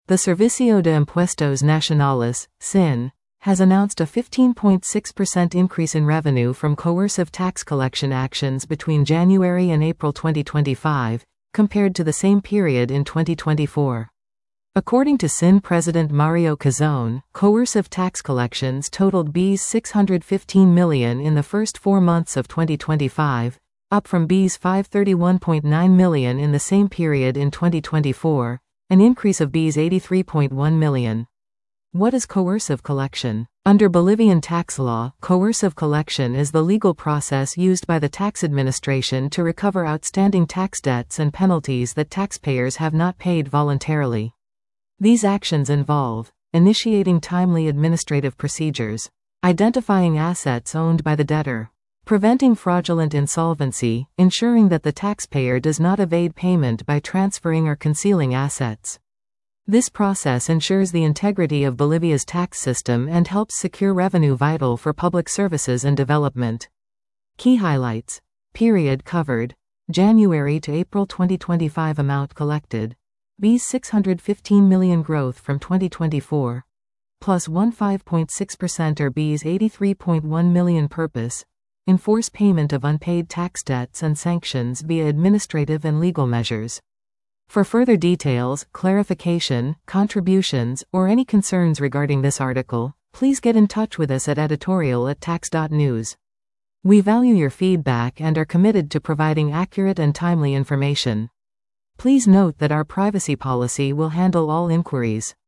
The Servicio de Impuestos Nacionales, SIN, has announced a 15.6% increase in revenue from coercive tax collection actions between January and April 2025, compared to the same period in 2024. According to SIN President Mario Cazón, coercive tax collections totaled Bs 615 million in the first 4 months of 2025, up from Bs 531.9 million in the same period in 2024, an increase of Bs 83.1 million. What is coercive collection? Under Bolivian tax law, coercive collection is the legal process used by the tax administration to recover outstanding tax debts and penalties that taxpayers have not paid voluntarily. These actions involve initiating timely administrative procedures, identifying assets owned by the debtor, preventing fraudulent insolvency, ensuring that the taxpayer does not evade payment by transferring or concealing assets. This process ensures the integrity of Bolivia's tax system and helps secure revenue vital for public services and development. Key highlights. Period covered. January to April 2025 amount collected. Bs 615 million growth from 2024. Plus 15.6% or Bs 83.1 million. Purpose. Enforce payment of unpaid tax debts and sanctions via administrative and legal measures. For further details, clarification, contributions, or any concerns regarding this article, please get in touch with us at editorial@tax.news. We value your feedback and are committed to providing accurate and timely information. Please note that our privacy policy will handle all inquiries.